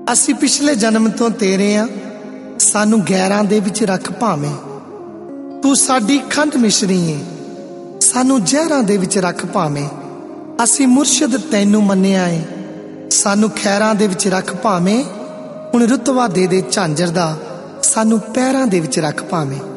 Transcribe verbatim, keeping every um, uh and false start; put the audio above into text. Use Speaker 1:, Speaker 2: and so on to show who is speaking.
Speaker 1: ਅਸੀਂ ਪਿਛਲੇ ਜਨਮ ਤੋਂ ਤੇਰੇ ਆ, ਸਾਨੂੰ ਗੈਰਾਂ ਦੇ ਵਿੱਚ ਰੱਖ ਭਾਵੇਂ। ਤੂੰ ਸਾਡੀ ਖੰਡ ਮਿਸ਼ਰੀ ਏ, ਸਾਨੂੰ ਜ਼ਹਿਰਾਂ ਦੇ ਵਿੱਚ ਰੱਖ ਭਾਵੇਂ। ਅਸੀਂ ਮੁਰਸ਼ਿਦ ਤੈਨੂੰ ਮੰਨਿਆ ਏ, ਸਾਨੂੰ ਖੈਰਾਂ ਦੇ ਵਿੱਚ ਰੱਖ ਭਾਵੇਂ। ਹੁਣ ਰੁਤਬਾ ਦੇ ਦੇ ਝਾਂਜਰ ਦਾ, ਸਾਨੂੰ ਪੈਰਾਂ ਦੇ ਵਿੱਚ ਰੱਖ ਭਾਵੇਂ।